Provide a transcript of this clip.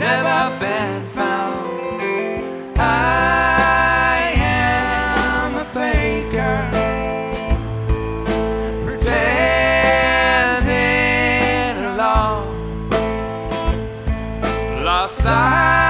never been found. I am a faker, pretending alone, lost sight